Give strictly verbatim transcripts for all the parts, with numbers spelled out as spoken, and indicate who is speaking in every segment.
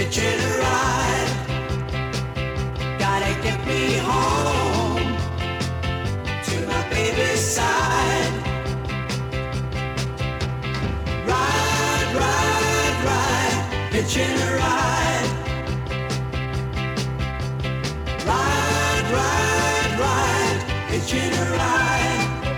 Speaker 1: hitching a ride. Gotta get me home to my baby's side. Ride, ride, ride, hitching a ride. Ride, ride, ride, hitching a ride.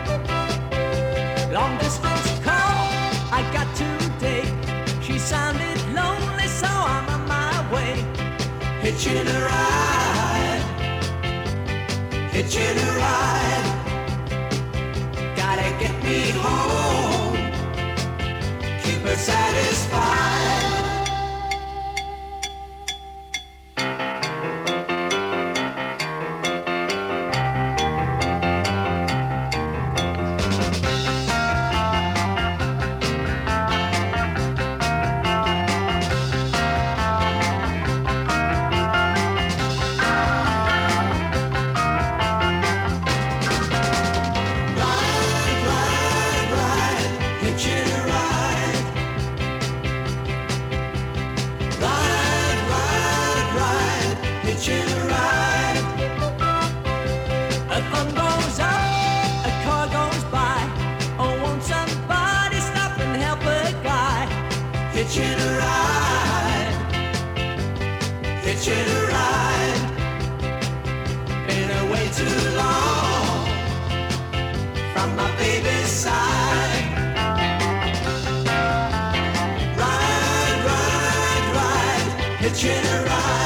Speaker 1: Long distance call I got today. She sounded lonely, so I'm on my way. Hitching a ride, hitching a ride. Gotta get me home, keep her satisfied. Hitching a ride. A thumb goes up, a car goes by. Oh, won't somebody stop and help a guy? Hitching a ride, hitching a ride. Been away too long from my baby's side. Ride, ride, ride, hitching a ride.